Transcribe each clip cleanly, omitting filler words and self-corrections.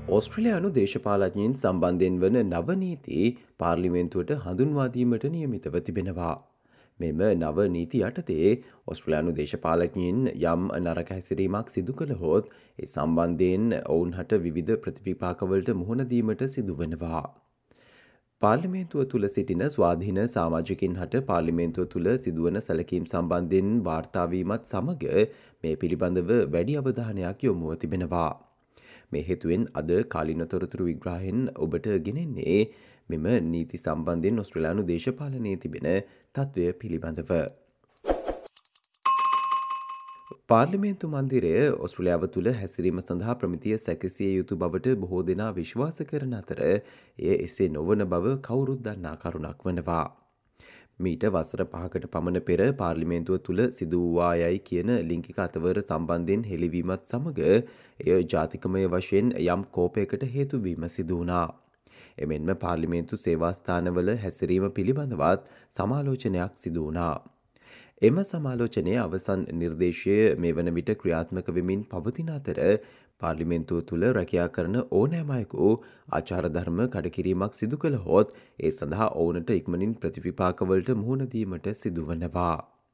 ඕස්ට්‍රේලියානු දේශපාලඥයින් සම්බන්ධයෙන් වන නව නීති පාර්ලිමේන්තුවට හඳුන්වා දීමට නියමිතව තිබෙනවා. මෙම නව නීති යටතේ ඕස්ට්‍රේලියානු දේශපාලඥයින් යම් නරක හැසිරීමක් සිදු කළහොත් ඒ සම්බන්ධයෙන් ඔවුන්හට විවිධ ප්‍රතිවිපාකවලට මුහුණ දීමට සිදුවනවා. පාර්ලිමේන්තුව තුළ සිටින ස්වාධීන සමාජිකින් හට පාර්ලිමේන්තුව තුළ සිදුවන සැලකීම් සම්බන්ධයෙන් වාර්තාවීමත් සමග මේ පිළිබඳව වැඩි අවධානයක් යොමුව තිබෙනවා. මේ හේතුවෙන් අද කාලින තොරතුරු විග්‍රහයෙන් ඔබට ගෙනෙන්නේ මෙම නීති සම්බන්ධයෙන් ඔස්ට්‍රේලියානු දේශපාලනයේ තිබෙන තත්ත්වය පිළිබඳව. පාර්ලිමේන්තු මන්දිරය ඔස්ට්‍රේලියාව තුළ හැසිරීම සඳහා ප්‍රමිතිය සැකසිය යුතු බවට බොහෝ දෙනා විශ්වාස කරන අතර එය එසේ නොවන බව කවුරුත් දන්නා කරුණක් වනවා. මීට වසර 5කට පමණ පෙර පාර්ලිමේන්තුව තුළ සිදු වූවා යයි කියන ලිංගික අතවර සම්බන්ධයෙන් හෙළිවීමත් සමග එය ජාතිකමය වශයෙන් යම් කෝපයකට හේතු වීම සිදු වුණා. එමෙන්ම පාර්ලිමේන්තු සේවා ස්ථානවල හැසිරීම පිළිබඳවත් සමාලෝචනයක් සිදු වුණා. එම සමාලෝචනයේ අවසන් නිර්දේශය මේ වන විට ක්‍රියාත්මක වෙමින් පවතින අතර පාර්ලිමේන්තුව තුළ රැකියා කරන ඕනෑම අයෙකු ආචාර ධර්ම කඩකිරීමක් සිදු කළහොත් ඒ සඳහා ඔවුනට ඉක්මනින් ප්‍රතිවිපාකවලට මුහුණ දීමට සිදුවනවා.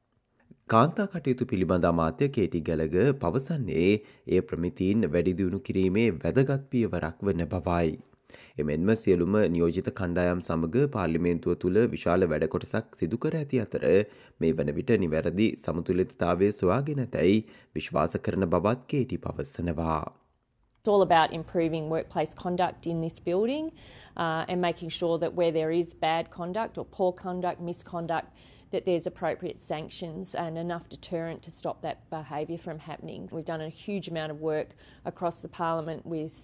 කාන්තා කටයුතු පිළිබඳ අමාත්‍ය කේටි ගැලග පවසන්නේ එය ප්‍රමිතීන් වැඩි දියුණු කිරීමේ වැදගත් පියවරක් වන බවයි. එමෙන්ම සියලුම නියෝජිත කණ්ඩායම් සමග පාර්ලිමේන්තුව තුළ විශාල වැඩ කොටසක් සිදු කර ඇති අතර මේ වන විට නිවැරදි සමතුලිතතාවය සොයාගෙන ඇතැයි විශ්වාස කරන බවත් කේටි පවසනවා. It's all about improving workplace conduct in this building and making sure that where there is bad conduct or poor conduct, misconduct, that there's appropriate sanctions and enough deterrent to stop that behaviour from happening. We've done a huge amount of work across the parliament with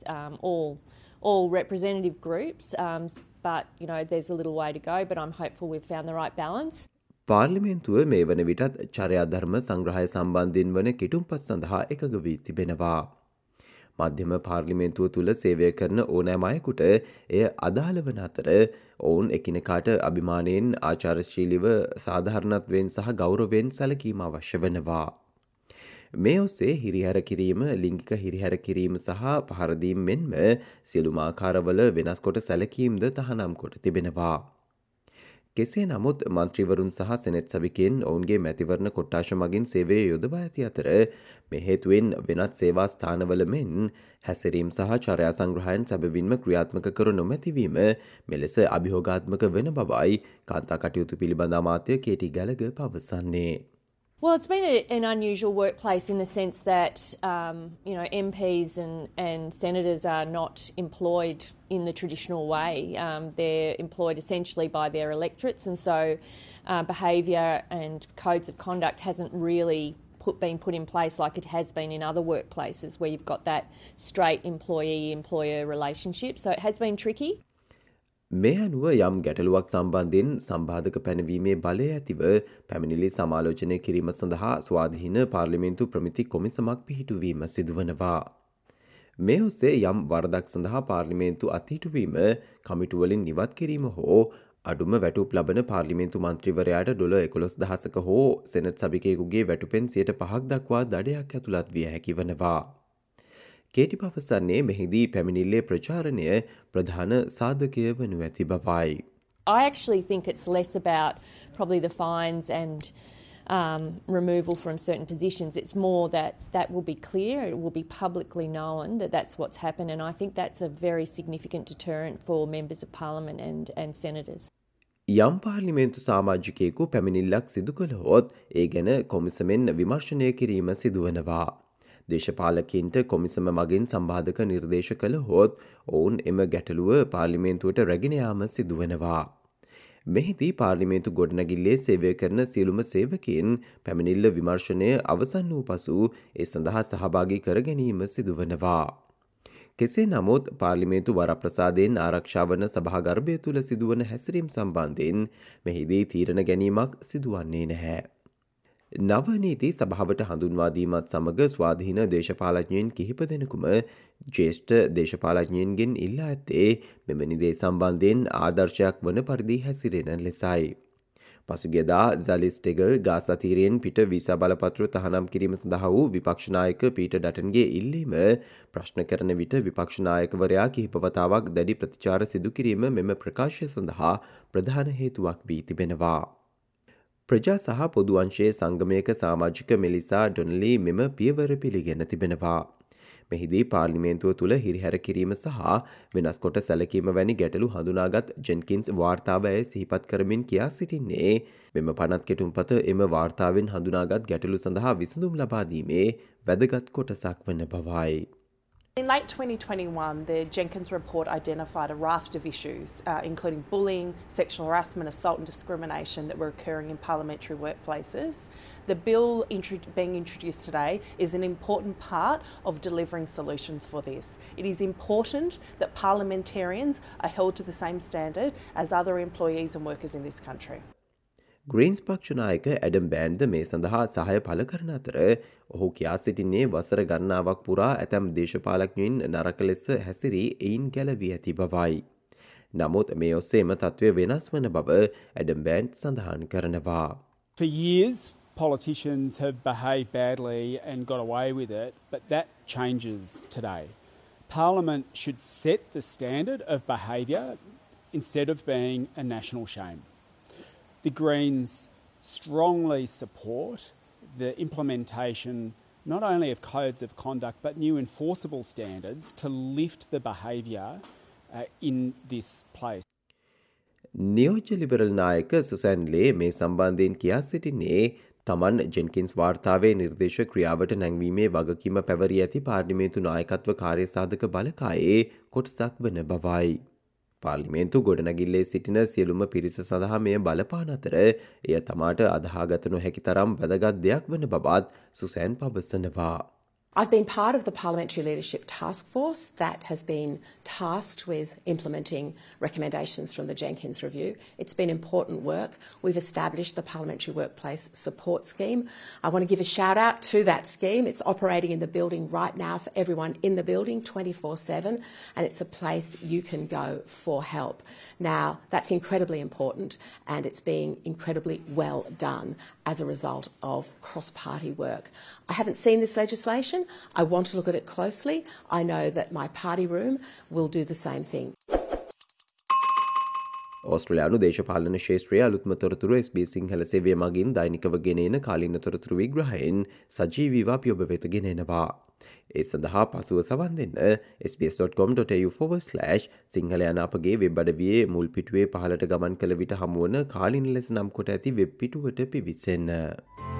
all representative groups, but you know there's a little way to go, but I'm hopeful we've found the right balance. පාර්ලිමේන්තුව මේ වන විටත් චර්යා ධර්ම සංග්‍රහය සම්බන්ධයෙන් වන කිටුම්පත් සඳහා එකඟ වී තිබෙනවා. මධ්‍යම පාර්ලිමේන්තුව තුළ සේවය කරන ඕනෑම අයෙකුට එය අදාළ වන අතර ඔවුන් එකිනෙකාට අභිමානයෙන් ආචාරශීලීව සාධාරණත්වයෙන් සහ ගෞරවයෙන් සැලකීම අවශ්‍ය වනවා. මේ ඔස්සේ හිරිහැර කිරීම, ලිංගික හිරිහැර කිරීම සහ පහරදීම් මෙන්ම සියලුම ආකාරවල වෙනස් කොට සැලකීම්ද තහනම් කොට තිබෙනවා. කෙසේ නමුත් මන්ත්‍රීවරුන් සහ සෙනෙට් සභිකයන් ඔවුන්ගේ මැතිවරණ කොට්ටාශ මගින් සේවය යොදවා ඇති අතර මේ හේතුවෙන් වෙනත් සේවා ස්ථානවල මෙන් හැසිරීම් සහ චර්යා සංග්‍රහයන් සැබවින්ම ක්‍රියාත්මක කර නොමැතිවීම මෙලෙස අභියෝගාත්මක වෙන බවයි කාන්තා කටයුතු පිළිබඳ අමාත්‍ය කේටි ගැලග පවසන්නේ. Well, it's been an unusual workplace in the sense that, MPs and senators are not employed in the traditional way. They're employed essentially by their electorates, and so behaviour and codes of conduct hasn't really been put in place like it has been in other workplaces where you've got that straight employee-employer relationship. So it has been tricky. මේ අනුව යම් ගැටලුවක් සම්බන්ධයෙන් සම්බාධක පැනවීමේ බලය ඇතිව පැමිණිලි සමාලෝචනය කිරීම සඳහා ස්වාධීන පාර්ලිමේන්තු ප්‍රමිති කොමිසමක් පිහිටුවීම සිදුවනවා. මේ ඔස්සේ යම් වරදක් සඳහා පාර්ලිමේන්තු අත්හිටුවීම, කමිටුවලින් නිවත් කිරීම හෝ අඩුම වැටුප් ලබන පාර්ලිමේන්තු මන්ත්‍රීවරයාට $11,000ක හෝ සෙනට් සභිකයෙකුගේ වැටුපෙන් 5% දක්වා දඩයක් ඇතුළත් විය හැකි වනවා. කේටි පවසන්නේ මෙහිදී පැමිණිල්ලේ ප්‍රචාරණය ප්‍රධාන සාධකය වනු ඇති බවයි. I actually think it's less about probably the fines and removal from certain positions. It's more that will be clear, it will be publicly known that that's what's happened, and I think that's a very significant deterrent for members of parliament and senators. යම් පාර්ලිමේන්තු සමාජිකයෙකු පැමිණිල්ලක් සිදු කළහොත් ඒ ගැන කොමිසමෙන් විමර්ශනය කිරීම සිදුවනවා. දේශපාලකයින්ට කොමිසම මගින් සම්බාධක නිර්දේශ කළහොත් ඔවුන් එම ගැටලුව පාර්ලිමේන්තුවට රැගෙන යාම සිදුවනවා. මෙහිදී පාර්ලිමේන්තු ගොඩනැගිල්ලේ සේවය කරන සියලුම සේවකයන් පැමිණිල්ල විමර්ශනය අවසන් වූ පසු ඒ සඳහා සහභාගී කර ගැනීම සිදුවනවා. කෙසේ නමුත් පාර්ලිමේන්තු වරප්‍රසාදයෙන් ආරක්ෂා වන සභාගර්භය තුළ සිදුවන හැසිරීම් සම්බන්ධයෙන් මෙහිදී තීරණ ගැනීමක් සිදුවන්නේ නැහැ. නව නීති සභාවට හඳුන්වා දීමත් සමග ස්වාධීන දේශපාලඥයින් කිහිප දෙනෙකුම ජ්‍යෙෂ්ඨ දේශපාලඥයින්ගෙන් ඉල්ලා ඇත්තේ මෙවැනි දේ සම්බන්ධයෙන් ආදර්ශයක් වන පරිදි හැසිරෙන ලෙසයි. පසුගියදා ઝලිස් ටෙගල් ගාසා තීරයෙන් පිට වීසා බලපත්‍ර තහනම් කිරීම සඳහා වූ විපක්ෂ නායක පීටර් ඩටන්ගේ ඉල්ලීම ප්‍රශ්න කරන විට විපක්ෂ නායකවරයා කිහිප වතාවක් දැඩි ප්‍රතිචාර සිදු කිරීම මෙම ප්‍රකාශය සඳහා ප්‍රධාන හේතුවක් වී තිබෙනවා. ප්‍රජා සහ පොදු අංශයේ සංගමයක සමාජික මෙලිසා ඩොනලි මෙම පියවර පිළිගෙන තිබෙනවා. මෙහිදී පාර්ලිමේන්තුව තුළ හිරිහැර කිරීම සහ වෙනස් කොට සැලකීම වැනි ගැටලු හඳුනාගත් ජෙන්කින්ස් වාර්තාව ඇය සිහිපත් කරමින් කියා සිටින්නේ මෙම පනත් කෙටුම්පත එම වාර්තාවෙන් හඳුනාගත් ගැටලු සඳහා විසඳුම් ලබා දීමේ වැදගත් කොටසක් වන බවයි. In late 2021, the Jenkins report identified a raft of issues, including bullying, sexual harassment, assault and discrimination that were occurring in parliamentary workplaces. The bill being introduced today is an important part of delivering solutions for this. It is important that parliamentarians are held to the same standard as other employees and workers in this country. Greens පක්ෂ නායක ඇඩම් band මේ සඳහා සහාය පළ කරන අතර ඔහු කියා සිටින්නේ වසර ගණනාවක් පුරා ඇතැම් දේශපාලඥයින් නරක ලෙස හැසිරී එයින් ගැලවී ඇති බවයි. නමුත් මේ ඔස්සේම තත්ත්වය වෙනස් වන බව ඇඩම් බෑන්ඩ් සඳහන් කරනවා. For years, politicians have behaved badly and got away with it, but that changes today. Parliament should set the standard of behaviour instead of being a national shame. The Greens strongly support the implementation not only of codes of conduct but new enforceable standards to lift the behaviour in this place. නියෝජ්‍ය liberal නායක Susan ලේ මේ සම්බන්ධයෙන් කියා සිටින්නේ තමන් ජෙන්කින්ස් වාර්තාවේ නිර්දේශ ක්‍රියාවට නැංවීමේ වගකීම පැවරී ඇති පාර්ලිමේන්තු නායකත්ව කාර්යසාධක බලකායේ කොටසක් වන බවයි. පාර්ලිමේන්තු ගොඩනැගිල්ලේ සිටින සියලුම පිරිස සඳහා මෙය බලපාන අතර එය තමාට අදහාගත නොහැකි තරම් වැදගත් දෙයක් වන බවත් සුසෑන් පවසනවා. I've been part of the Parliamentary Leadership Task Force that has been tasked with implementing recommendations from the Jenkins Review. It's been important work. We've established the Parliamentary Workplace Support Scheme. I want to give a shout out to that scheme. It's operating in the building right now for everyone in the building 24/7, and it's a place you can go for help. Now, that's incredibly important, and it's being incredibly well done as a result of cross-party work. I haven't seen this legislation. I want to look at it closely. I know that my party room will do the same thing. ඕස්ට්‍රේලියානු දේශපාලන ශේත්‍රයේ අලුත්ම තොරතුරු SBS Sinhala සේවය මගින් දෛනිකව ගෙනෙන කාලීන තොරතුරු විග්‍රහයෙන් සජීවීව අපි ඔබ වෙත ගෙනෙනවා. ඒ සඳහා පසුව සවන් දෙන්න sbs.com.au/සිංහල යන අපගේ වෙබ් අඩවියේ මුල් පිටුවේ පහළට ගමන් කළ විට හමුවන කාලීන ලෙස නම් කොට ඇති වෙබ් පිටුවට පිවිසෙන්න.